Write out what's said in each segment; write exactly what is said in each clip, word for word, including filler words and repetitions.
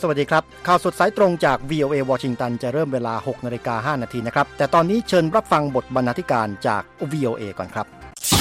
สวัสดีครับข่าวสดสายตรงจาก วี โอ เอ วอชิงตันจะเริ่มเวลา หกนาฬิกาห้านาทีนะครับแต่ตอนนี้เชิญรับฟังบทบรรณาธิการจาก วี โอ เอ ก่อนครับ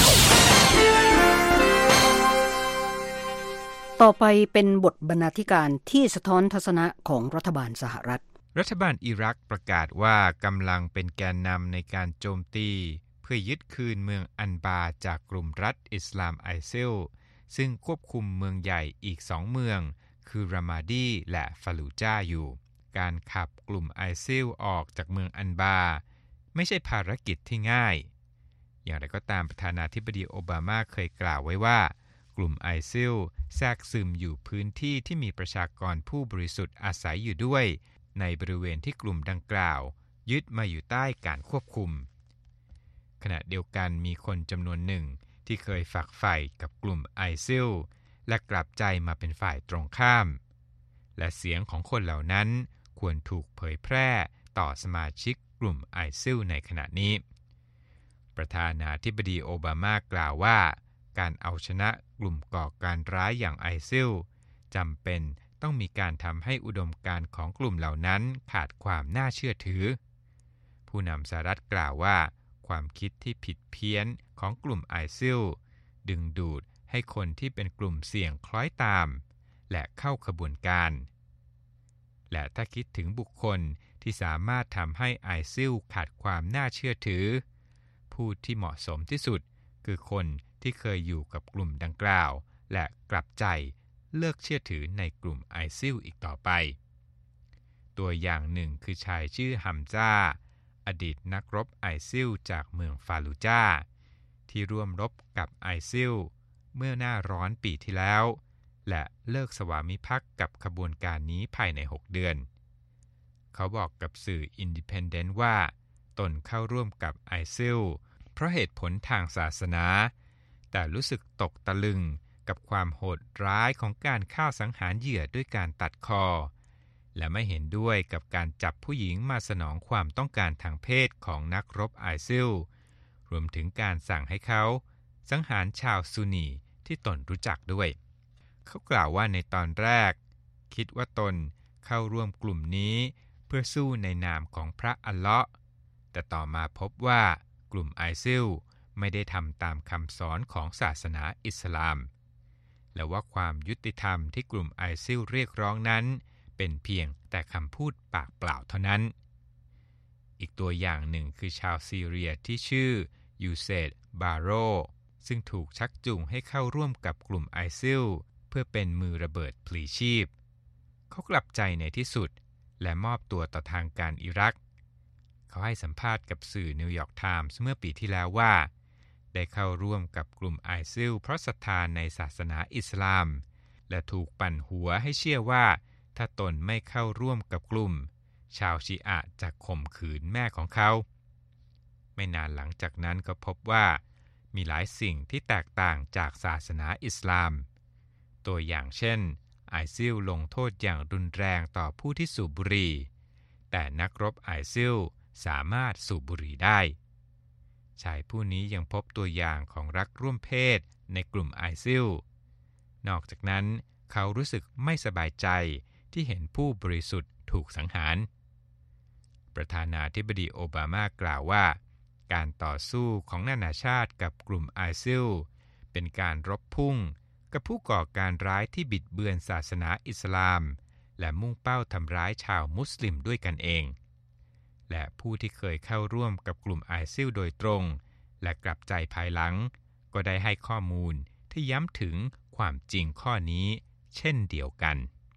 ต่อไปเป็นบทบรรณาธิการที่สะท้อนทัศนะของรัฐบาลสหรัฐรัฐบาลอิรักประกาศว่ากำลังเป็นแกนนำในการโจมตีเพื่อยึดคืนเมืองอันบาจากกลุ่มรัฐอิสลามไอซิลซึ่งควบคุมเมืองใหญ่อีกสองเมืองคือรามาดีและฟาลูจาอยู่การขับกลุ่มไอซิลออกจากเมืองอันบาไม่ใช่ภารกิจที่ง่ายอย่างไรก็ตามประธานาธิบดีโอบามาเคยกล่าวไว้ว่ากลุ่มไอซิลแทรกซึมอยู่พื้นที่ที่มีประชากรผู้บริสุทธิ์อาศัยอยู่ด้วยในบริเวณที่กลุ่มดังกล่าวยึดมาอยู่ใต้การควบคุมขณะเดียวกันมีคนจำนวนหนึ่งที่เคยฝักใฝ่กับกลุ่มไอซิลและกลับใจมาเป็นฝ่ายตรงข้ามและเสียงของคนเหล่านั้นควรถูกเผยแพร่ต่อสมาชิกกลุ่มไอซิลในขณะนี้ประธานาธิบดีโอบามากล่าวว่าการเอาชนะกลุ่มก่อการร้ายอย่างไอซิลจำเป็นต้องมีการทำให้อุดมการณ์ของกลุ่มเหล่านั้นขาดความน่าเชื่อถือผู้นำสหรัฐกล่าวว่าความคิดที่ผิดเพี้ยนของกลุ่มไอซิลดึงดูดให้คนที่เป็นกลุ่มเสี่ยงคล้อยตามและเข้าขบวนการและถ้าคิดถึงบุคคลที่สามารถทำให้ไอซิลขาดความน่าเชื่อถือผู้ที่เหมาะสมที่สุดคือคนที่เคยอยู่กับกลุ่มดังกล่าวและกลับใจเลิกเชื่อถือในกลุ่มไอซิลอีกต่อไปตัวอย่างหนึ่งคือชายชื่อฮัมซาอดีตนักรบไอซิลจากเมืองฟาลูจาที่ร่วมรบกับไอซิลเมื่อหน้าร้อนปีที่แล้วและเลิกสวามิภักดิ์กับขบวนการนี้ภายในหกเดือนเขาบอกกับสื่ออินดิเพนเดนต์ว่าตนเข้าร่วมกับไอซิลเพราะเหตุผลทางศาสนาแต่รู้สึกตกตะลึงกับความโหดร้ายของการฆ่าสังหารเหยื่อด้วยการตัดคอและไม่เห็นด้วยกับการจับผู้หญิงมาสนองความต้องการทางเพศของนักรบไอซิลรวมถึงการสั่งให้เขาสังหารชาวซุนนีที่ตนรู้จักด้วยเขากล่าวว่าในตอนแรกคิดว่าตนเข้าร่วมกลุ่มนี้เพื่อสู้ในนามของพระอัลเลาะห์แต่ต่อมาพบว่ากลุ่มไอซิลไม่ได้ทำตามคำสอนของศาสนาอิสลามและว่าความยุติธรรมที่กลุ่มไอซิลเรียกร้องนั้นเป็นเพียงแต่คำพูดปากเปล่าเท่านั้นอีกตัวอย่างหนึ่งคือชาวซีเรียที่ชื่อยูเซดบาโรซึ่งถูกชักจูงให้เข้าร่วมกับกลุ่มไอซิลเพื่อเป็นมือระเบิดพลีชีพเขากลับใจในที่สุดและมอบตัวต่อทางการอิรักเขาให้สัมภาษณ์กับสื่อนิวยอร์กไทมส์เมื่อปีที่แล้วว่าได้เข้าร่วมกับกลุ่มไอซิลเพราะศรัทธาในศาสนาอิสลามและถูกปั่นหัวให้เชื่อว่าถ้าตนไม่เข้าร่วมกับกลุ่มชาวชีอะห์จะข่มขืนแม่ของเขาไม่นานหลังจากนั้นก็พบว่ามีหลายสิ่งที่แตกต่างจากศาสนาอิสลามตัวอย่างเช่นไอซิลลงโทษอย่างรุนแรงต่อผู้ที่สูบบุหรี่แต่นักรบไอซิลสามารถสูบบุหรี่ได้ชายผู้นี้ยังพบตัวอย่างของรักร่วมเพศในกลุ่มไอซิลนอกจากนั้นเขารู้สึกไม่สบายใจที่เห็นผู้บริสุทธิ์ถูกสังหารประธานาธิบดีโอบามากล่าวว่าการต่อสู้ของนานาชาติกับกลุ่มไอซิลเป็นการรบพุ่งกับผู้ก่อการร้ายที่บิดเบือนศาสนาอิสลามและมุ่งเป้าทำร้ายชาวมุสลิมด้วยกันเองและผู้ที่เคยเข้าร่วมกับกลุ่มไอซิลโดยตรงและกลับใจภายหลังก็ได้ให้ข้อมูลที่ย้ำถึงความจริงข้อนี้เช่นเดียวกัน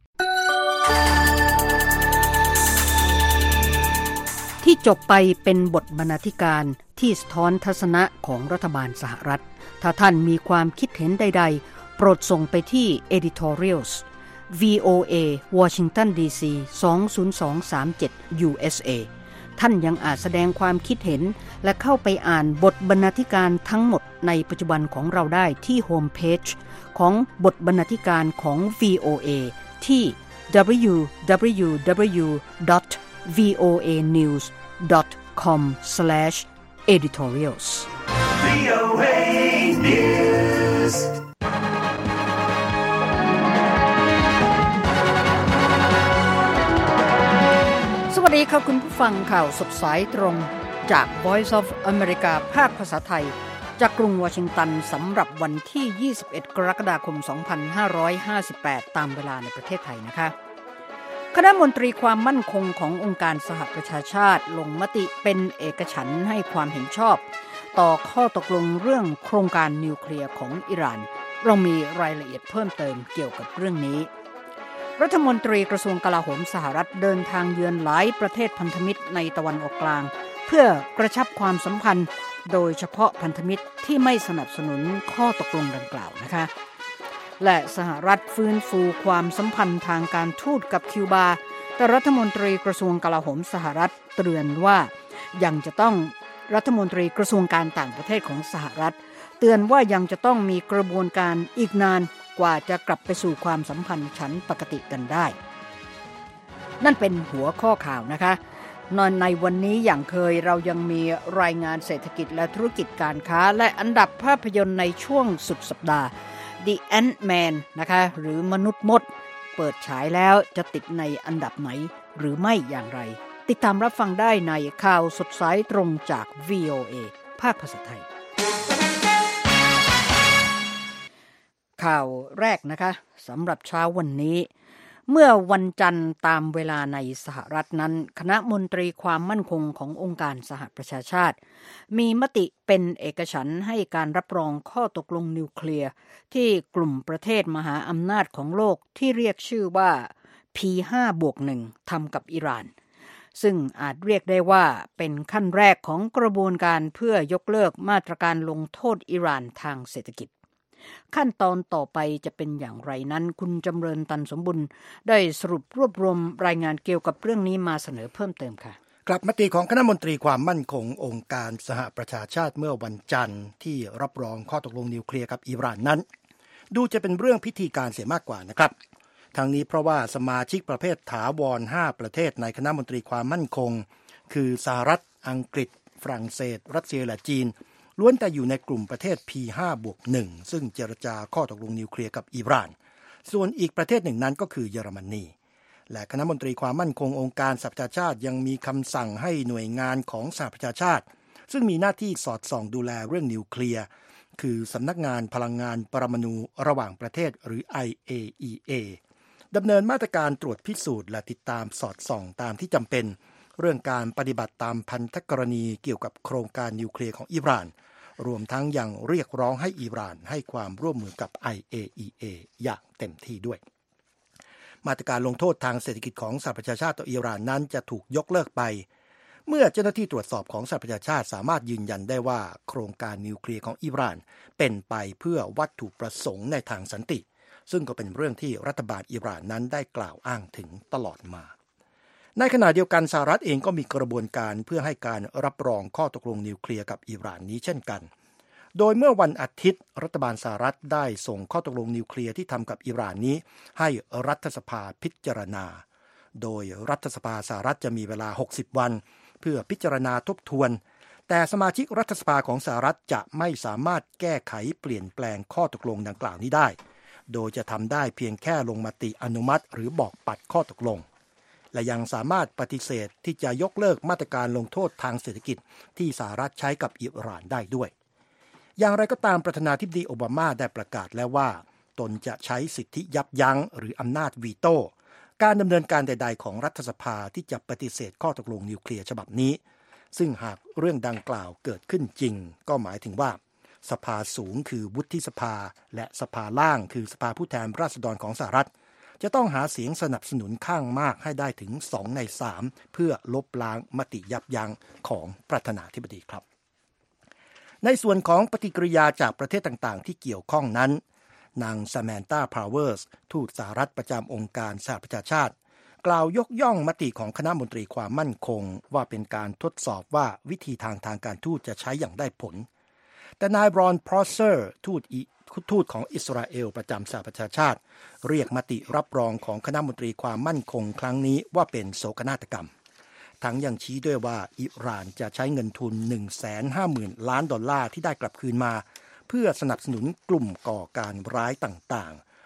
ที่จบไปเป็นบทบรรณาธิการที่สะท้อนทัศนะของรัฐบาลสหรัฐถ้าท่านมีความคิดเห็นใดๆโปรดส่งไปที่ editorials วี โอ เอ Washington ดี ซี สอง ศูนย์ สอง สาม เจ็ด ยู เอส เอ ท่านยังอาจแสดงความคิดเห็นและเข้าไปอ่านบทบรรณาธิการทั้งหมดในปัจจุบันของเราได้ที่โฮมเพจของบทบรรณาธิการของ วี โอ เอ ที่ ดับเบิลยู ดับเบิลยู ดับเบิลยู ดอท วี โอ เอ นิวส์ ดอท คอม สแลช เอดิทอเรียลส์ วี โอ เอ News ดีค่ะคุณผู้ฟังข่าวสดสายตรงจาก Voice of America ภาคภาษาไทยจากกรุงวอชิงตันสำหรับวันที่ยี่สิบเอ็ดกรกฎาคมสองพันห้าร้อยห้าสิบแปดตามเวลาในประเทศไทยนะคะคณะมนตรีความมั่นคงขององค์การสหประชาชาติลงมติเป็นเอกฉันท์ให้ความเห็นชอบต่อข้อตกลงเรื่องโครงการนิวเคลียร์ของอิหร่านเรามีรายละเอียดเพิ่มเติมเกี่ยวกับเรื่องนี้รัฐมนตรีกระทรวงกลาโหมสหรัฐเดินทางเยือนหลายประเทศพันธมิตรในตะวันออกกลางเพื่อกระชับความสัมพันธ์โดยเฉพาะพันธมิตรที่ไม่สนับสนุนข้อตกลงดังกล่าวนะคะและสหรัฐฟื้นฟูความสัมพันธ์ทางการทูตกับคิวบาแต่รัฐมนตรีกระทรวงกลาโหมสหรัฐเตือนว่ายังจะต้องรัฐมนตรีกระทรวงการต่างประเทศของสหรัฐเตือนว่ายังจะต้องมีกระบวนการอีกนานกว่าจะกลับไปสู่ความสัมพันธ์ฉันปกติกันได้นั่นเป็นหัวข้อข่าวนะคะนอนในวันนี้อย่างเคยเรายังมีรายงานเศรษฐกิจและธุรกิจการค้าและอันดับภาพยนตร์ในช่วงสุดสัปดาห์ The Ant-Man นะคะหรือมนุษย์มดเปิดฉายแล้วจะติดในอันดับไหนหรือไม่อย่างไรติดตามรับฟังได้ในข่าวสดสายตรงจาก วี โอ เอ ภาคภาษาไทยข่าวแรกนะคะสำหรับเช้าวันนี้เมื่อวันจันทร์ตามเวลาในสหรัฐนั้นคณะมนตรีความมั่นคงขององค์การสหประชาชาติมีมติเป็นเอกฉันท์ให้การรับรองข้อตกลงนิวเคลียร์ที่กลุ่มประเทศมหาอำนาจของโลกที่เรียกชื่อว่า พี ห้าบวกหนึ่ง ทำกับอิหร่านซึ่งอาจเรียกได้ว่าเป็นขั้นแรกของกระบวนการเพื่อยกเลิกมาตรการลงโทษอิหร่านทางเศรษฐกิจขั้นตอนต่อไปจะเป็นอย่างไรนั้นคุณจำเริญตันสมบุญได้สรุปรวบรวมรายงานเกี่ยวกับเรื่องนี้มาเสนอเพิ่มเติมค่ะกลับมติของคณะมนตรีความมั่นคงองค์การสหประชาชาติเมื่อวันจันทร์ที่รับรองข้อตกลงนิวเคลียร์กับอิหร่านนั้นดูจะเป็นเรื่องพิธีการเสียมากกว่านะครับทั้งนี้เพราะว่าสมาชิกประเภทถาวรห้าประเทศในคณะมนตรีความมั่นคงคือสหรัฐอังกฤษฝรั่งเศสรัสเซียและจีนล้วนแต่อยู่ในกลุ่มประเทศ พี ห้าบวกหนึ่ง ซึ่งเจรจาข้อตกลงนิวเคลียร์กับอิหร่านส่วนอีกประเทศหนึ่งนั้นก็คือเยอรมนีและคณะมนตรีความมั่นคงองค์การสหประชาชาติยังมีคำสั่งให้หน่วยงานของสหประชาชาติซึ่งมีหน้าที่สอดส่องดูแลเรื่องนิวเคลียร์คือสำนักงานพลังงานปรมาณูระหว่างประเทศหรือ ไอ เอ อี เอ ดำเนินมาตรการตรวจพิสูจน์และติดตามสอดส่องตามที่จำเป็นเรื่องการปฏิบัติตามพันธกรณีเกี่ยวกับโครงการนิวเคลียร์ของอิหร่านรวมทั้งยังเรียกร้องให้อิหร่านให้ความร่วมมือกับ ไอ เอ อี เอ อย่างเต็มที่ด้วยมาตรการลงโทษทางเศรษฐกิจของสหประชาชาติต่ออิหร่านนั้นจะถูกยกเลิกไปเมื่อเจ้าหน้าที่ตรวจสอบของสหประชาชาติสามารถยืนยันได้ว่าโครงการนิวเคลียร์ของอิหร่านเป็นไปเพื่อวัตถุประสงค์ในทางสันติซึ่งก็เป็นเรื่องที่รัฐบาลอิหร่านนั้นได้กล่าวอ้างถึงตลอดมาในขณะเดียวกันสหรัฐเองก็มีกระบวนการเพื่อให้การรับรองข้อตกลงนิวเคลียร์กับอิหร่านนี้เช่นกันโดยเมื่อวันอาทิตย์รัฐบาลสหรัฐได้ส่งข้อตกลงนิวเคลียร์ที่ทำกับอิหร่านนี้ให้รัฐสภาพิจารณาโดยรัฐสภาสหรัฐจะมีเวลาหกสิบวันเพื่อพิจารณาทบทวนแต่สมาชิกรัฐสภาของสหรัฐจะไม่สามารถแก้ไขเปลี่ยนแปลงข้อตกลงดังกล่าวนี้ได้โดยจะทำได้เพียงแค่ลงมติอนุมัติหรือบอกปัดข้อตกลงและยังสามารถปฏิเสธที่จะยกเลิกมาตรการลงโทษทางเศรษฐกิจที่สหรัฐใช้กับอิหร่านได้ด้วยอย่างไรก็ตามประธานาธิบดีโอบามาได้ประกาศแล้วว่าตนจะใช้สิทธิยับยั้งหรืออำนาจวีโต้การดำเนินการใดๆของรัฐสภาที่จะปฏิเสธข้อตกลงนิวเคลียร์ฉบับนี้ซึ่งหากเรื่องดังกล่าวเกิดขึ้นจริงก็หมายถึงว่าสภาสูงคือวุฒิสภาและสภาล่างคือสภาผู้แทนราษฎรของสหรัฐจะต้องหาเสียงสนับสนุนข้างมากให้ได้ถึงสองในสามเพื่อลบล้างมติยับยั้งของประธานาธิบดีครับในส่วนของปฏิกิริยาจากประเทศต่างๆที่เกี่ยวข้องนั้นนางซาแมนตาพาวเวอร์สทูตสหรัฐประจำองค์การสหประชาชาติกล่าวยกย่องมติของคณะมนตรีความมั่นคงว่าเป็นการทดสอบว่าวิธีทางทางการทูตจะใช้อย่างได้ผลแต่นายบรอนพรอสเซอร์ทูตทูตของอิสราเอลประจำสหประชาชาติเรียกมติรับรองของคณะมนตรีความมั่นคงครั้งนี้ว่าเป็นโศกนาฏกรรมทั้งยังชี้ด้วยว่าอิหร่านจะใช้เงินทุน หนึ่งแสนห้าหมื่น ล้านดอลลาร์ที่ได้กลับคืนมาเพื่อสนับสนุนกลุ่มก่อการร้ายต่าง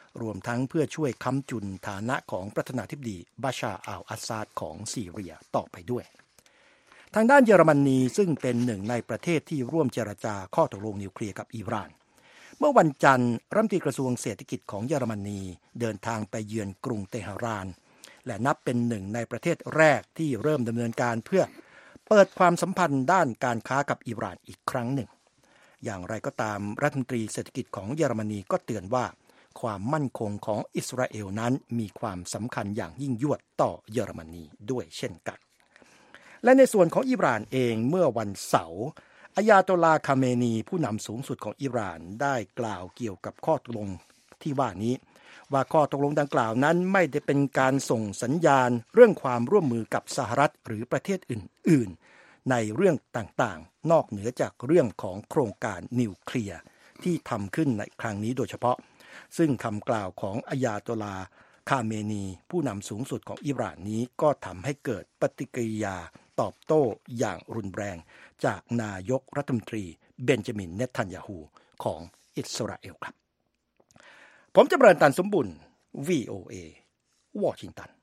รวมทั้งเพื่อช่วยค้ำจุนฐานะของประธานาธิบดีบาชาร์อัลอาซาดของซีเรียต่อไปด้วยทางด้านเยอรมนีซึ่งเป็นหนึ่งในประเทศที่ร่วมเจรจาข้อตกลงนิวเคลียร์กับอิหร่านเมื่อวันจันทร์รัฐมนตรีกระทรวงเศรษฐกิจของเยอรมนีเดินทางไปเยือนกรุงเตหะรานและนับเป็นหนึ่งในประเทศแรกที่เริ่มดำเนินการเพื่อเปิดความสัมพันธ์ด้านการค้ากับอิหร่านอีกครั้งหนึ่งอย่างไรก็ตามรัฐมนตรีเศรษฐกิจของเยอรมนีก็เตือนว่าความมั่นคงของอิสราเอลนั้นมีความสำคัญอย่างยิ่งยวดต่อเยอรมนีด้วยเช่นกันและในส่วนของอิหร่านเองเมื่อวันเสาร์อายาโตลาห์ คาเมนีผู้นำสูงสุดของอิหร่านได้กล่าวเกี่ยวกับข้อตกลงที่ว่านี้ว่าข้อตกลงดังกล่าวนั้นไม่ได้เป็นการส่งสัญญาณเรื่องความร่วมมือกับสหรัฐหรือประเทศอื่นๆในเรื่องต่างๆนอกเหนือจากเรื่องของโครงการนิวเคลียร์ที่ทำขึ้นในครั้งนี้โดยเฉพาะซึ่งคำกล่าวของอายาโตลาห์ คาเมนีผู้นำสูงสุดของอิหร่านนี้ก็ทำให้เกิดปฏิกิริยาตอบโต้อย่างรุนแรงจากนายกรัฐมนตรีเบนจามิน เนทันยาฮูของอิสราเอลครับผมจำเริญตันสมบุญ วี โอ เอ วอชิงตัน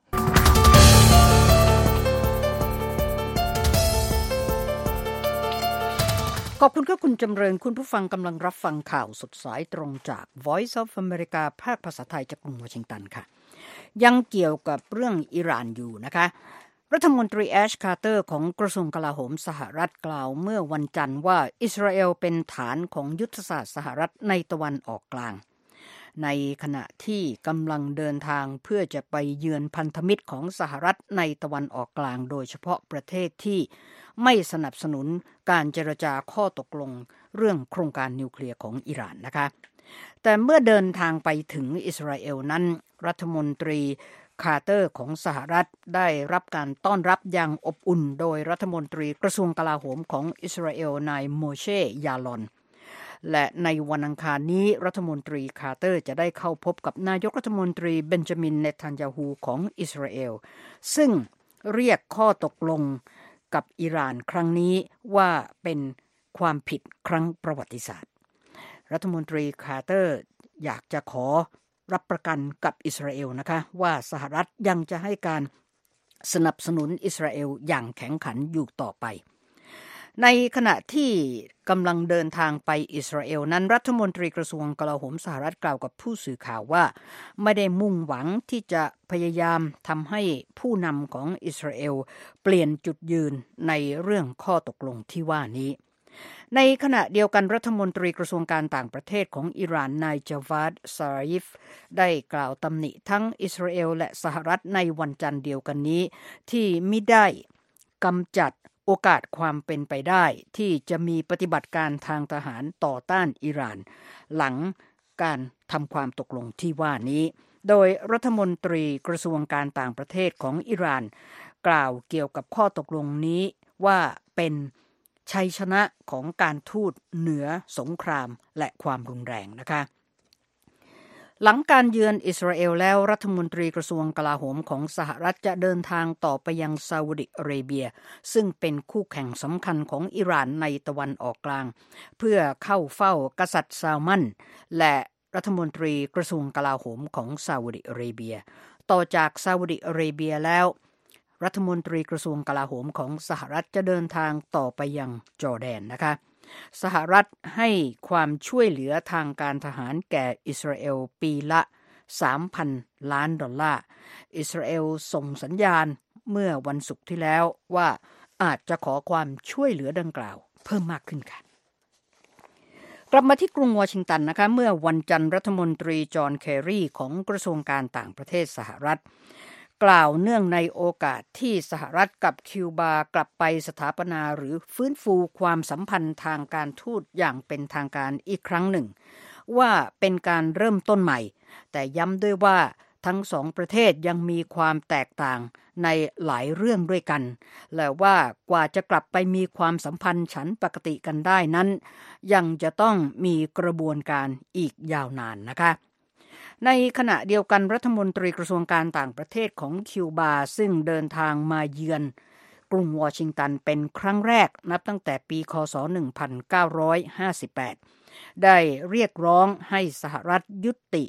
ขอบคุณครับคุณจำเริญคุณผู้ฟังกำลังรับฟังข่าวสดสายตรงจาก Voice of America ภาคภาษาไทยจากกรุงวอชิงตันค่ะยังเกี่ยวกับเรื่องอิหร่านอยู่นะคะรัฐมนตรีแอชคาร์เตอร์ของกระทรวงกลาโหมสหรัฐกล่าวเมื่อวันจันทร์ว่าอิสราเอลเป็นฐานของยุทธศาสตร์สหรัฐในตะวันออกกลางในขณะที่กำลังเดินทางเพื่อจะไปเยือนพันธมิตรของสหรัฐในตะวันออกกลางโดยเฉพาะประเทศที่ไม่สนับสนุนการเจรจาข้อตกลงเรื่องโครงการนิวเคลียร์ของอิหร่านนะคะแต่เมื่อเดินทางไปถึงอิสราเอลนั้นรัฐมนตรีคาร์เตอร์ของสหรัฐได้รับการต้อนรับอย่างอบอุ่นโดยรัฐมนตรีกระทรวงกลาโหมของอิสราเอลนายโมเชยาลอนและในวันอังคารนี้รัฐมนตรีคาร์เตอร์จะได้เข้าพบกับนายกรัฐมนตรีเบนจามิน เนทันยาฮูของอิสราเอลซึ่งเรียกข้อตกลงกับอิหร่านครั้งนี้ว่าเป็นความผิดครั้งประวัติศาสตร์รัฐมนตรีคาร์เตอร์อยากจะขอรับประกันกับอิสราเอลนะคะว่าสหรัฐยังจะให้การสนับสนุนอิสราเอลอย่างแข็งขันอยู่ต่อไปในขณะที่กำลังเดินทางไปอิสราเอลนั้นรัฐมนตรีกระทรวงกลาโหมสหรัฐกล่าวกับผู้สื่อข่าวว่าไม่ได้มุ่งหวังที่จะพยายามทำให้ผู้นำของอิสราเอลเปลี่ยนจุดยืนในเรื่องข้อตกลงที่ว่านี้ในขณะเดียวกันรัฐมนตรีกระทรวงการต่างประเทศของอิหร่านนายจาวาด ซาริฟได้กล่าวตำหนิทั้งอิสราเอลและสหรัฐในวันจันทร์เดียวกันนี้ที่มิได้กำจัดโอกาสความเป็นไปได้ที่จะมีปฏิบัติการทางทหารต่อต้านอิหร่านหลังการทำความตกลงที่ว่านี้โดยรัฐมนตรีกระทรวงการต่างประเทศของอิหร่านกล่าวเกี่ยวกับข้อตกลงนี้ว่าเป็นชัยชนะของการทูตเหนือสงครามและความรุนแรงนะคะหลังการเยือนอิสราเอลแล้วรัฐมนตรีกระทรวงกลาโหมของสหรัฐจะเดินทางต่อไปยังซาอุดิอาระเบียซึ่งเป็นคู่แข่งสำคัญของอิหร่านในตะวันออกกลางเพื่อเข้าเฝ้ากษัตริย์ซาลมันและรัฐมนตรีกระทรวงกลาโหมของซาอุดิอาระเบียต่อจากซาอุดิอาระเบียแล้วรัฐมนตรีกระทรวงกลาโหมของสหรัฐจะเดินทางต่อไปยังจอร์แดนนะคะสหรัฐให้ความช่วยเหลือทางการทหารแก่อิสราเอลปีละ สามพัน ล้านดอลลาร์อิสราเอลส่งสัญญาณเมื่อวันศุกร์ที่แล้วว่าอาจจะขอความช่วยเหลือดังกล่าวเพิ่มมากขึ้นค่ะกลับมาที่กรุงวอชิงตันนะคะเมื่อวันจันทร์รัฐมนตรีจอห์น เคอรีของกระทรวงการต่างประเทศสหรัฐกล่าวเนื่องในโอกาสที่สหรัฐกับคิวบากลับไปสถาปนาหรือฟื้นฟูความสัมพันธ์ทางการทูตอย่างเป็นทางการอีกครั้งหนึ่งว่าเป็นการเริ่มต้นใหม่แต่ย้ำด้วยว่าทั้งสองประเทศยังมีความแตกต่างในหลายเรื่องด้วยกันและว่ากว่าจะกลับไปมีความสัมพันธ์ฉันปกติกันได้นั้นยังจะต้องมีกระบวนการอีกยาวนานนะคะในขณะเดียวกันรัฐมนตรีกระทรวงการต่างประเทศของคิวบาซึ่งเดินทางมาเยือนกรุงวอชิงตันเป็นครั้งแรกนับตั้งแต่ปีค.ศ. หนึ่งพันเก้าร้อยห้าสิบแปดได้เรียกร้องให้สหรัฐยุติ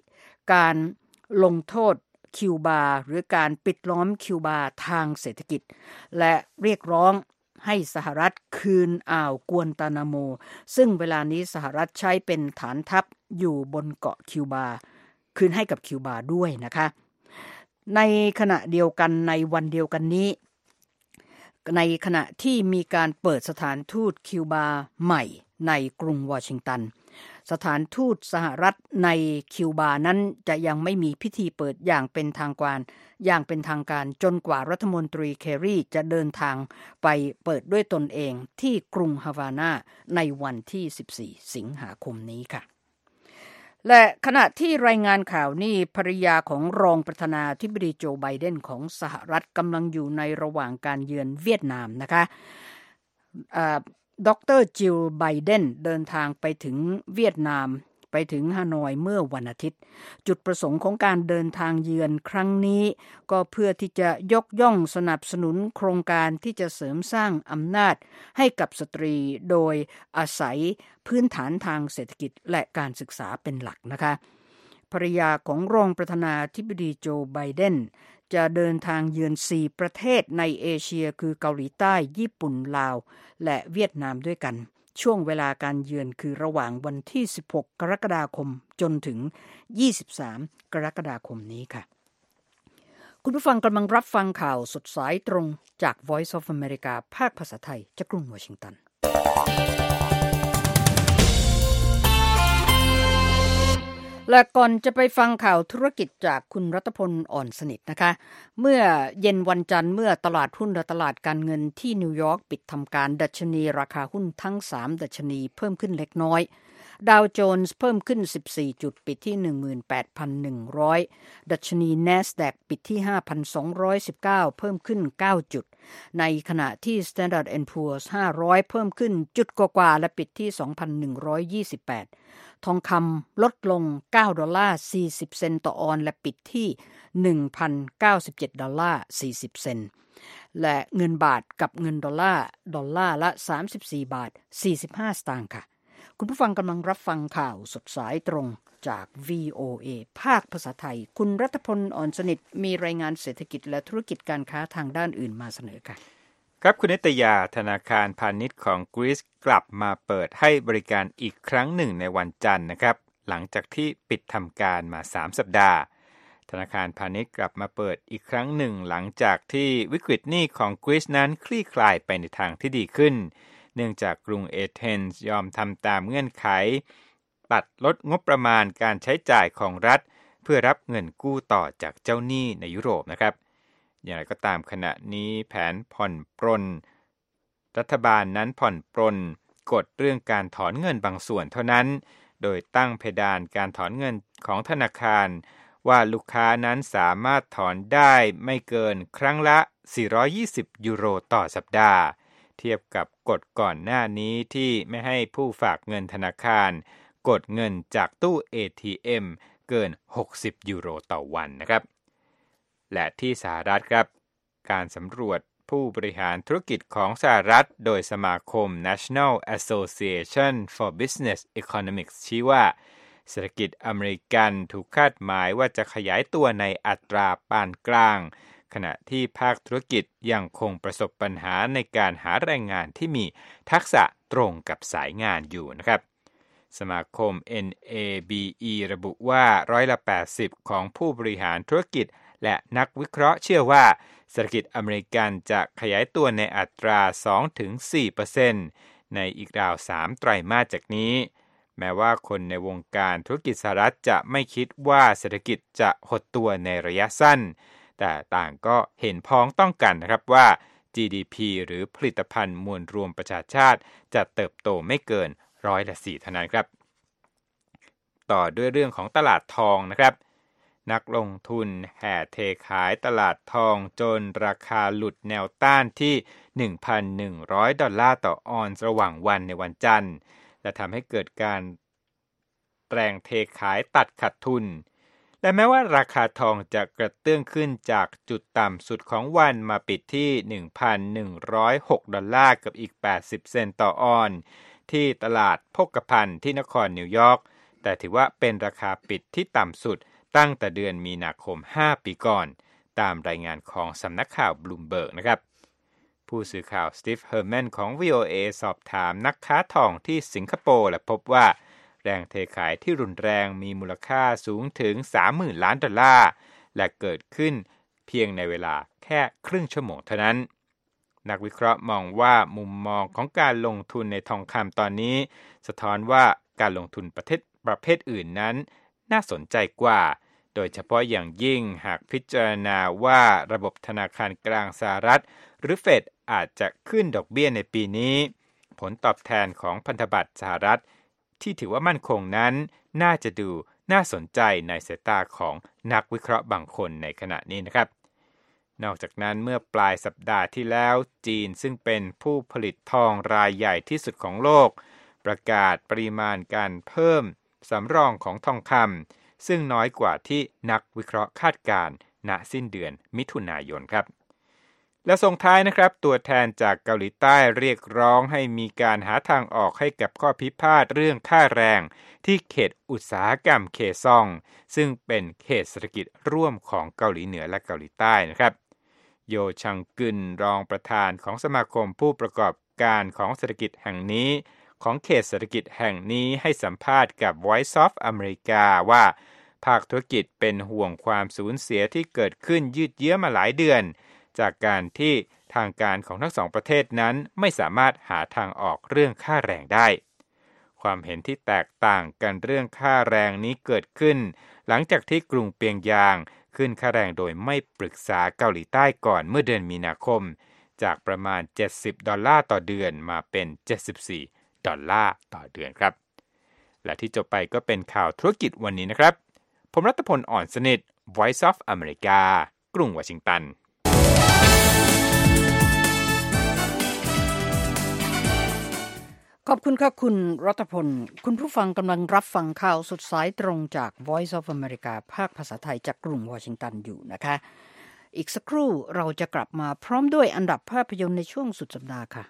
การลงโทษคิวบาหรือการปิดล้อมคิวบาทางเศรษฐกิจและเรียกร้องให้สหรัฐคืนอ่าวกวนตานาโมซึ่งเวลานี้สหรัฐใช้เป็นฐานทัพอยู่บนเกาะคิวบาคืนให้กับคิวบาด้วยนะคะในขณะเดียวกันในวันเดียวกันนี้ในขณะที่มีการเปิดสถานทูตคิวบาใหม่ในกรุงวอชิงตันสถานทูตสหรัฐในคิวบานั้นจะยังไม่มีพิธีเปิดอย่างเป็นทางการอย่างเป็นทางการจนกว่ารัฐมนตรีเคอรีจะเดินทางไปเปิดด้วยตนเองที่กรุงฮาวานาในวันที่สิบสี่สิงหาคมนี้ค่ะและขณะที่รายงานข่าวนี้ภรรยาของรองประธานาธิบดีโจไบเดนของสหรัฐกำลังอยู่ในระหว่างการเยือนเวียดนามนะคะดร.จิลไบเดนเดินทางไปถึงเวียดนามไปถึงฮานอยเมื่อวันอาทิตย์จุดประสงค์ของการเดินทางเยือนครั้งนี้ก็เพื่อที่จะยกย่องสนับสนุนโครงการที่จะเสริมสร้างอำนาจให้กับสตรีโดยอาศัยพื้นฐานทางเศรษฐกิจและการศึกษาเป็นหลักนะคะภรรยาของรองประธานาธิบดีโจไบเดนจะเดินทางเยือนสี่ประเทศในเอเชียคือเกาหลีใต้ญี่ปุ่นลาวและเวียดนามด้วยกันช่วงเวลาการเยือนคือระหว่างวันที่สิบหกกรกฎาคมจนถึงยี่สิบสามกรกฎาคมนี้ค่ะคุณผู้ฟังกำลังรับฟังข่าวสดสายตรงจาก Voice of America ภาคภาษาไทยจากกรุงวอชิงตันและก่อนจะไปฟังข่าวธุรกิจจากคุณรัตพลอ่อนสนิทนะคะเมื่อเย็นวันจันทร์เมื่อตลาดหุ้นและตลาดการเงินที่นิวยอร์กปิดทำการดัชนีราคาหุ้นทั้งสามดัชนีเพิ่มขึ้นเล็กน้อยดาวโจนส์เพิ่มขึ้นสิบสี่จุดปิดที่ หนึ่งหมื่นแปดพันหนึ่งร้อย ดัชนี NASDAQ ปิดที่ ห้าพันสองร้อยสิบเก้า เพิ่มขึ้นเก้าจุดในขณะที่ Standard แอนด์ Poor's ห้าร้อยเพิ่มขึ้นจุดกว่าๆและปิดที่ สองพันหนึ่งร้อยยี่สิบแปด ทองคำลดลงเก้าดอลลาร์สี่สิบเซนต์ต่อออนซ์และปิดที่ หนึ่งพันเก้าสิบเจ็ดดอลลาร์สี่สิบเซนต์และเงินบาทกับเงินดอลลาร์ดอลลาร์ละสามสิบสี่บาทสี่สิบห้าสตางค์ค่ะคุณผู้ฟังกำลังรับฟังข่าวสดสายตรงจาก วี โอ เอ ภาคภาษาไทยคุณรัตพลอ่อนสนิทมีรายงานเศรษฐกิจและธุรกิจการค้าทางด้านอื่นมาเสนอค่ะครับคุณนิตยาธนาคารพาณิชย์ของกรีซกลับมาเปิดให้บริการอีกครั้งหนึ่งในวันจันทร์นะครับหลังจากที่ปิดทำการมาสามสัปดาห์ธนาคารพาณิชย์กลับมาเปิดอีกครั้งหนึ่งหลังจากที่วิกฤตหนี้ของกรีซนั้นคลี่คลายไปในทางที่ดีขึ้นเนื่องจากกรุงเอเธนส์ยอมทำตามเงื่อนไขตัดลดงบประมาณการใช้จ่ายของรัฐเพื่อรับเงินกู้ต่อจากเจ้าหนี้ในยุโรปนะครับอย่างไรก็ตามขณะนี้แผนผ่อนปรนรัฐบาลนั้นผ่อนปรนกฎเรื่องการถอนเงินบางส่วนเท่านั้นโดยตั้งเพดานการถอนเงินของธนาคารว่าลูกค้านั้นสามารถถอนได้ไม่เกินครั้งละสี่ร้อยยี่สิบยูโรต่อสัปดาห์เทียบกับกฎก่อนหน้านี้ที่ไม่ให้ผู้ฝากเงินธนาคารกดเงินจากตู้ เอ ที เอ็ม เกินหกสิบยูโรต่อวันนะครับและที่สหรัฐครับการสำรวจผู้บริหารธุรกิจของสหรัฐโดยสมาคม National Association for Business Economics ชี้ว่าเศรษฐกิจอเมริกันถูกคาดหมายว่าจะขยายตัวในอัตราปานกลางขณะที่ภาคธุรกิจยังคงประสบปัญหาในการหาแรงงานที่มีทักษะตรงกับสายงานอยู่นะครับสมาคม เอ็น เอ บี อี ระบุว่าร้อยละแปดสิบของผู้บริหารธุรกิจและนักวิเคราะห์เชื่อว่าเศรษฐกิจอเมริกันจะขยายตัวในอัตรา สองถึงสี่เปอร์เซ็นต์ ในอีกราวสามไตรมาสจากนี้แม้ว่าคนในวงการธุรกิจสหรัฐจะไม่คิดว่าเศรษฐกิจจะหดตัวในระยะสั้นแต่ต่างก็เห็นพ้องต้องกันนะครับว่า จี ดี พี หรือผลิตภัณฑ์มวลรวมประชาชาติจะเติบโตไม่เกินร้อยละสี่เท่านั้นครับต่อด้วยเรื่องของตลาดทองนะครับนักลงทุนแห่เทขายตลาดทองจนราคาหลุดแนวต้านที่ หนึ่งพันหนึ่งร้อย ดอลลาร์ต่อออนซ์ระหว่างวันในวันจันทร์และทำให้เกิดการแรงเทขายตัดขาดทุนและแม้ว่าราคาทองจะกระเตื้องขึ้นจากจุดต่ำสุดของวันมาปิดที่ หนึ่งพันหนึ่งร้อยหก ดอลลาร์กับอีกแปดสิบเซนต์ต่อออนซ์ที่ตลาดโภคภัณฑ์ที่นครนิวยอร์กแต่ถือว่าเป็นราคาปิดที่ต่ำสุดตั้งแต่เดือนมีนาคมห้าปีก่อนตามรายงานของสำนักข่าวบลูมเบิร์กนะครับผู้สื่อข่าวสตีฟเฮอร์แมนของ วี โอ เอ สอบถามนักค้าทองที่สิงคโปร์และพบว่าแรงเทขายที่รุนแรงมีมูลค่าสูงถึง สามหมื่น ล้านดอลลาร์และเกิดขึ้นเพียงในเวลาแค่ครึ่งชั่วโมงเท่านั้นนักวิเคราะห์มองว่ามุมมองของการลงทุนในทองคำตอนนี้สะท้อนว่าการลงทุนประเภทประเภทอื่นนั้นน่าสนใจกว่าโดยเฉพาะอย่างยิ่งหากพิจารณาว่าระบบธนาคารกลางสหรัฐหรือเฟดอาจจะขึ้นดอกเบี้ยในปีนี้ผลตอบแทนของพันธบัตรสหรัฐที่ถือว่ามั่นคงนั้นน่าจะดูน่าสนใจในสายตาของนักวิเคราะห์บางคนในขณะนี้นะครับนอกจากนั้นเมื่อปลายสัปดาห์ที่แล้วจีนซึ่งเป็นผู้ผลิตทองรายใหญ่ที่สุดของโลกประกาศปริมาณการเพิ่มสำรองของทองคำซึ่งน้อยกว่าที่นักวิเคราะห์คาดการณ์ณสิ้นเดือนมิถุนายนครับและส่งท้ายนะครับตัวแทนจากเกาหลีใต้เรียกร้องให้มีการหาทางออกให้กับข้อพิพาทเรื่องค่าแรงที่เขตอุตสาหกรรมเคซองซึ่งเป็นเขตเศรษฐกิจร่วมของเกาหลีเหนือและเกาหลีใต้นะครับโยชังกึนรองประธานของสมาคมผู้ประกอบการของเศรษฐกิจแห่งนี้ของเขตเศรษฐกิจแห่งนี้ให้สัมภาษณ์กับ Voice of America ว่าภาคธุรกิจเป็นห่วงความสูญเสียที่เกิดขึ้นยืดเยื้อมาหลายเดือนจากการที่ทางการของทั้งสองประเทศนั้นไม่สามารถหาทางออกเรื่องค่าแรงได้ความเห็นที่แตกต่างกันเรื่องค่าแรงนี้เกิดขึ้นหลังจากที่กรุงเปียงยางขึ้นค่าแรงโดยไม่ปรึกษาเกาหลีใต้ก่อนเมื่อเดือนมีนาคมจากประมาณเจ็ดสิบดอลลาร์ต่อเดือนมาเป็นเจ็ดสิบสี่ดอลลาร์ต่อเดือนครับและที่จบไปก็เป็นข่าวธุรกิจวันนี้นะครับผมรัตพลอ่อนสนิท Voice of America กรุงวอชิงตันขอบคุณครับคุณรัตพลคุณผู้ฟังกำลังรับฟังข่าวสดสายตรงจาก Voice of America ภาคภาษาไทยจากกรุงวอชิงตันอยู่นะคะอีกสักครู่เราจะกลับมาพร้อมด้วยอันดับภาพยนตร์ในช่วงสุดสัปดาห์ค่ะ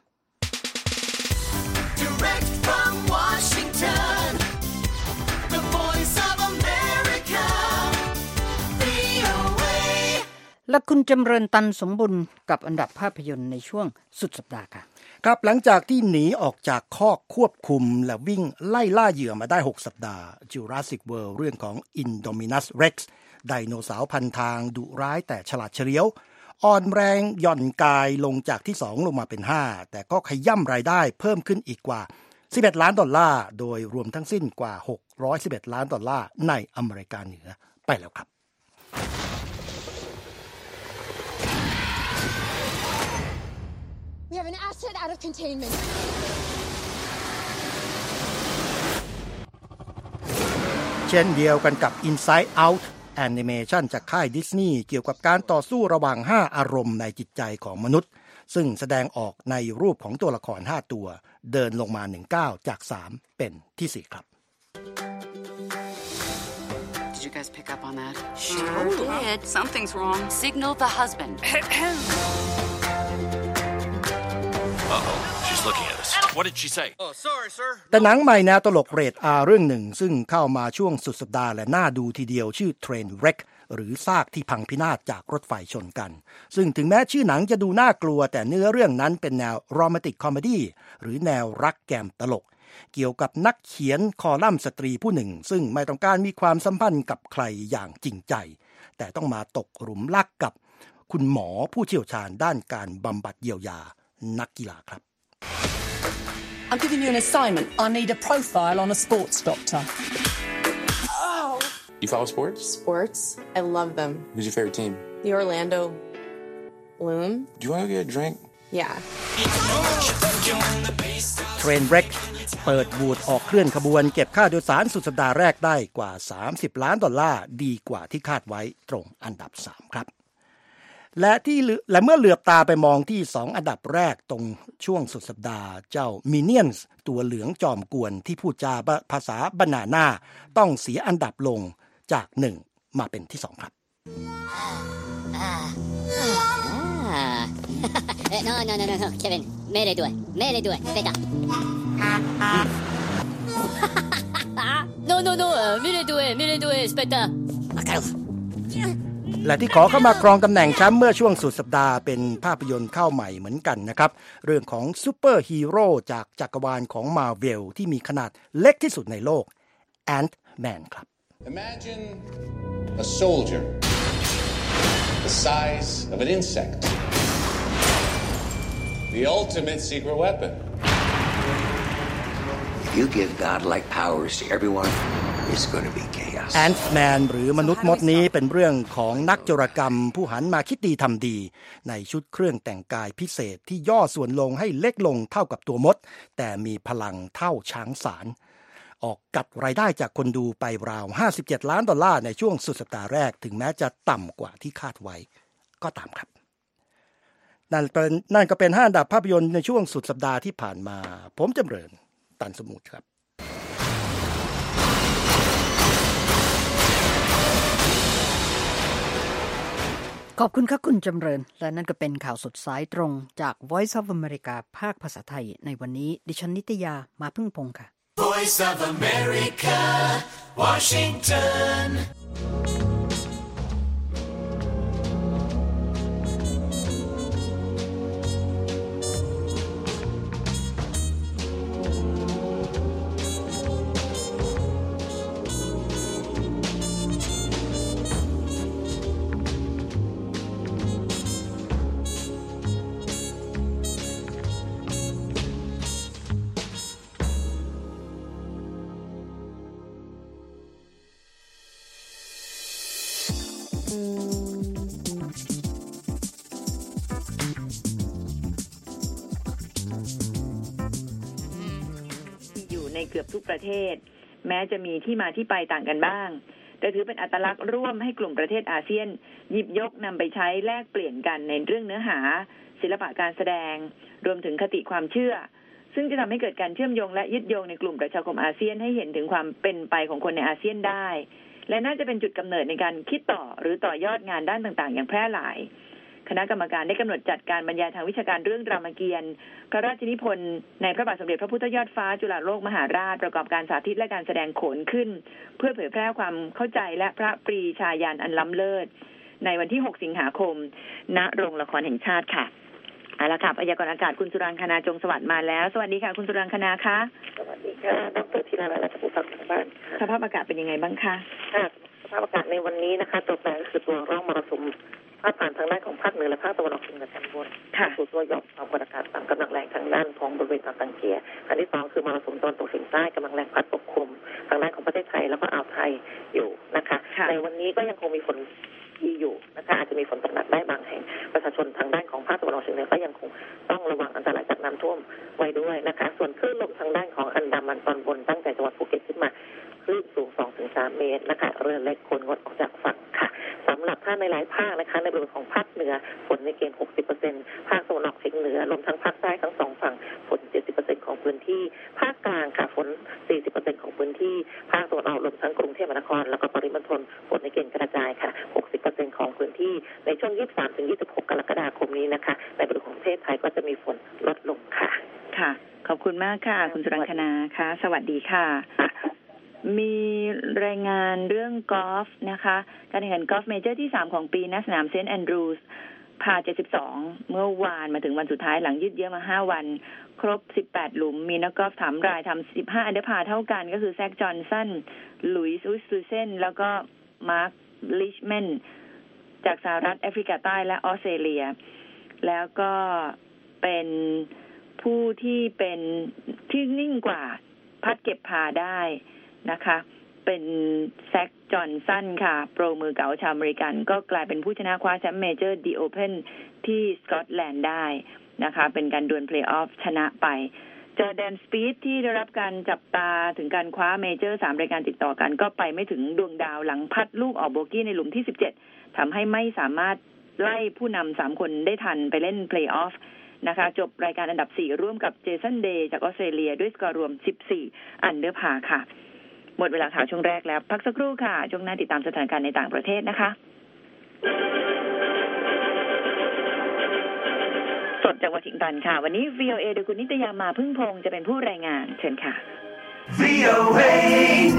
Direct from Washington, the Voice of America, วี โอ เอและคุณจำเริญตันสมบุญกับอันดับภาพยนตร์ในช่วงสุดสัปดาห์ค่ะครับหลังจากที่หนีออกจากคอกควบคุมและวิ่งไล่ล่าเหยื่อมาได้หกสัปดาห์ Jurassic World เรื่องของ Indominus Rex ไดโนเสาร์พันทางดุร้ายแต่ฉลาดเฉลียวอ่อนแรงหย่อนกายลงจากที่สองลงมาเป็นห้าแต่ก็ขย่ำรายได้เพิ่มขึ้นอีกกว่าสิบเอ็ดล้านดอลลาร์โดยรวมทั้งสิ้นกว่าหกร้อยสิบเอ็ดล้านดอลลาร์ในอเมริกาเหนือไปแล้วครับ We have an asset out of containment. เช่นเดียวกันกับ Inside Out แอนิเมชันจากค่ายดิสนีย์เกี่ยวกับการต่อสู้ระหว่างห้าอารมณ์ในจิตใจของมนุษย์ซึ่งแสดงออกในรูปของตัวละครห้าตัวเดินลงมาหนึ่งก้าวจากสามเป็นที่สี่ครับ Did you guys pick up on that? Sure did. Something's wrong. Signal the husband. Uh-oh, she's looking at us. What did she say? Oh, sorry, sir. แต่หนังใหม่แนวตลกเรท R เรื่องหนึ่งซึ่งเข้ามาช่วงสุดสัปดาห์และน่าดูทีเดียวชื่อ Train Wreck หรือซากที่พังพินาศจากรถไฟชนกันซึ่งถึงแม้ชื่อหนังจะดูน่ากลัวแต่เนื้อเรื่องนั้นเป็นแนวโรแมนติกคอมเมดี้หรือแนวรักแกมตลกเกี่ยวกับนักเขียนคอลัมน์สตรีผู้หนึ่งซึ่งไม่ต้องการมีความสัมพันธ์กับใครอย่างจริงใจแต่ต้องมาตกหลุมรักกับคุณหมอผู้เชี่ยวชาญด้านการบำบัดเยียวยานักกีฬาครับ I'm giving you an assignment. I need a profile on a sports doctor. Oh. You follow sports? Sports? I love them. Who's your favorite team? The Orlando Bloom. Do you want to get a drink? Yeah. Train Wreck เปิดบูธออกเคลื่อนขบวนเก็บค่าโดยสารสุดสัปดาห์แรกได้กว่าสามสิบล้านดอลลาร์ดีกว่าที่คาดไว้ตรงอันดับสามครับและที่และเมื่อเหลือบตาไปมองที่สองอันดับแรกตรงช่วงสุดสัปดาห์เจ้า Minions ตัวเหลืองจอมกวนที่พูดจาภาษาบานาน่าต้องเสียอันดับลงจากหนึ่งมาเป็นที่สองครับ No no no no no Kevin 命令ด้วย命令ด้วยベタ No no no 命令ด้วย命令ด้วยベタและที่ขอเข้ามาครองตำแหน่งแชมป์เมื่อช่วงสุดสัปดาห์เป็นภาพยนตร์เข้าใหม่เหมือนกันนะครับเรื่องของซูเปอร์ฮีโร่จากจักรวาลของ Marvel ที่มีขนาดเล็กที่สุดในโลก Ant-Man ครับ Imagine a soldier the size of an insect the ultimate secret weapon If you give godlike powers to everyone It's going to be chaos. Ant-Man หรือมนุษย์มดนี้เป็นเรื่องของนักโจรกรรมผู้หันมาคิดดีทำดีในชุดเครื่องแต่งกายพิเศษที่ย่อส่วนลงให้เล็กลงเท่ากับตัวมดแต่มีพลังเท่าช้างสารออกกัดรายได้จากคนดูไปราวห้าสิบเจ็ดล้านดอลลาร์ในช่วงสุดสัปดาห์แรกถึงแม้จะต่ำกว่าที่คาดไว้ก็ตามครับนั่นเป็นนั่นก็เป็นห้าอันดับภาพยนตร์ในช่วงสุดสัปดาห์ที่ผ่านมาผมจำเริญตันสมุทรครับขอบคุณครับคุณจำเริญและนั่นก็เป็นข่าวสดสายตรงจาก Voice of America ภาคภาษาไทยในวันนี้ดิฉันนิตยามาพึ่งพงษ์ค่ะ Voice of America Washington ในเกือบทุกประเทศแม้จะมีที่มาที่ไปต่างกันบ้างแต่ถือเป็นอัตลักษณ์ร่วมให้กลุ่มประเทศอาเซียนหยิบยกนำไปใช้แลกเปลี่ยนกันในเรื่องเนื้อหาศิลปะการแสดงรวมถึงคติความเชื่อซึ่งจะทำให้เกิดการเชื่อมโยงและยึดโยงในกลุ่มประชาคมอาเซียนให้เห็นถึงความเป็นไปของคนในอาเซียนได้และน่าจะเป็นจุดกำเนิดในการคิดต่อหรือต่อยอดงานด้านต่างๆอย่างแพร่หลายคณะกรรมการได้กำหนดจัดการบรรยายทางวิชาการเรื่องรามเกียรติ์พระราชนิพนธ์ในพระบาทสมเด็จพระพุทธยอดฟ้าจุฬาโลกมหาราชประกอบการสาธิตและการแสดงโขนขึ้นเพื่อเผยแพร่ความเข้าใจและพระปรีชาญาณอันล้ำเลิศในวันที่หกสิงหาคมณโรงละครแห่งชาติค่ะเอาละค่ะพยากรณ์อากาศคุณสุรังคณาจงสวัสดิ์มาแล้วสวัสดีค่ะคุณสุรังคณาคะสวัสดีค่ะดร.ธีรารัตน์ผู้ฟังทางบ้านสภาพอากาศเป็นยังไงบ้างคะสภาพอากาศในวันนี้นะคะตัวแปรคือตัวร่องมรสุมพาดผ่านทางด้านของภาคเหนือและภาคตะวันออกเฉียงเหนือตอนบนสู่ตัวหย่อมความกดอากาศต่ำกำลังแรงทางด้านของบริเวณตะวันตกเฉียงอันที่สองคือมรสุมตะวันตกเฉียงใต้กำลังแรงพัดปกคลุมทางด้านของประเทศไทยแล้วก็อ่าวไทยอยู่นะคะในวันนี้ก็ยังคงมีฝนที่อยู่นะคะอาจจะมีฝนตกหนักได้บางแห่งประชาชนทางด้านของภาคตะวันออกเฉียงเหนือก็ยังคงต้องระวังอันตรายจากน้ำท่วมไว้ด้วยนะคะส่วนคลื่นลมทางด้านของอันดามันตอนบนตั้งแต่จังหวัดภูเก็ตขึ้นมาคลื่นสูง สองถึงสาม เมตรนะคะเรือเล็กควรงดออกจากฝั่งค่ะสำหรับท่านในหลายภาคนะคะในบริเวณของภาคเหนือฝนในเกณฑ์ หกสิบเปอร์เซ็นต์ ภาคตะวันออกเฉียงเหนือรวมทั้งภาคใต้ทั้งสองฝั่งฝน เจ็ดสิบเปอร์เซ็นต์ ของพื้นที่ภาคกลางค่ะฝน สี่สิบเปอร์เซ็นต์ ของพื้นที่ภาคตะวันออกรวมทั้งกรุงเทพมหานครแล้วก็ปริมณฑลฝนในเกณฑ์กระจายค่ะ หกสิบเปอร์เซ็นต์ ของพื้นที่ในช่วง ยี่สิบสามถึงยี่สิบหก กรกฎาคมนี้นะคะในบริเวณของประเทศไทยก็จะมีฝนลดลงค่ะค่ะขอบคุณมากค่ะคุณสุรังคณาค่ะสวัสดีค่ะมีรายงานเรื่องกอล์ฟนะคะการแข่งขันกอล์ฟเมเจอร์ที่สามของปีณสนามเซนต์แอนดรูว์สพาเจ็ดสิบสองเมื่อวานมาถึงวันสุดท้ายหลังยืดเยื้อมาห้าวันครบสิบแปดหลุมมีนักกอล์ฟสามรายทำสิบห้าอันเดอร์พาเท่ากันก็คือแซคจอห์นสันลุยส์อุสตูเซนแล้วก็มาร์คลิชแมนจากสหรัฐแอฟริกาใต้และออสเตรเลียแล้วก็เป็นผู้ที่เป็นที่นิ่งกว่าพัดเก็บพาได้นะคะเป็นแซคจอห์นสันค่ะโปรมือเก่าชาวอเมริกันก็กลายเป็นผู้ชนะคว้าแชมป์เมเจอร์ดีโอเพนที่สกอตแลนด์ได้นะคะเป็นการดวลเพลย์ออฟชนะไปจอร์แดนสปีธที่ได้รับการจับตาถึงการคว้าเมเจอร์สามรายการติดต่อกันก็ไปไม่ถึงดวงดาวหลังพัดลูกออกโบกี้ในหลุมที่สิบเจ็ดทำให้ไม่สามารถไล่ผู้นำสามคนได้ทันไปเล่นเพลย์ออฟนะคะจบรายการอันดับสี่ร่วมกับเจสันเดย์จากออสเตรเลียด้วยสกอร์รวมสิบสี่อันเดอร์พาค่ะหมดเวลาข่าวช่วงแรกแล้วพักสักครู่ค่ะช่วงหน้าติดตามสถานการณ์ในต่างประเทศนะคะสดจากวอชิงตันค่ะวันนี้ วี โอ เอ โดยคุณนิตยามาพึ่งพงษ์จะเป็นผู้รายงานเชิญค่ะ วี โอ เอ